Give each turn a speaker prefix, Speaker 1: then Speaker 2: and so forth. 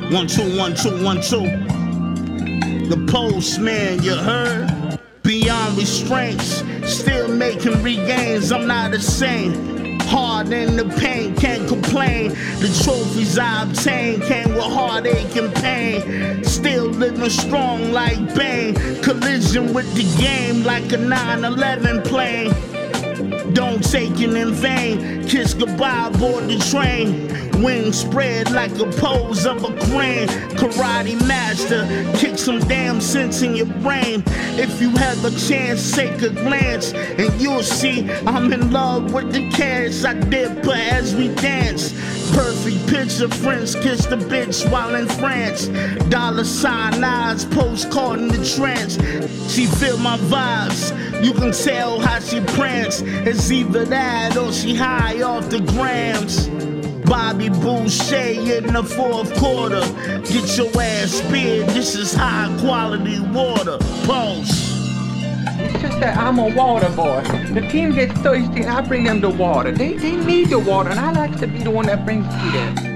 Speaker 1: 1 2 1 2 1 2. The postman, you heard? Beyond restraints, still making regains. I'm not the same. Hard in the pain, can't complain. The trophies I obtained came with heartache and pain. Still living strong like Bane. Collision with the game like a 9/11 plane. Don't take it in vain. Kiss goodbye aboard the train. Wings spread like a pose of a crane. Karate master, kick some damn sense in your brain. If you have a chance, take a glance, and you'll see I'm in love with the cash. I dip her as we dance. Perfect picture, friends kiss the bitch while in France. Dollar sign eyes, postcard in the trance. She feel my vibes, you can tell how she prance. It's either that or she high off the grams. Bobby Boucher in the fourth quarter. Get your ass speared, this is high quality water. Pulse.
Speaker 2: It's just that I'm a water boy. The team gets thirsty and I bring them the water. They need the water and I like to be the one that brings you there.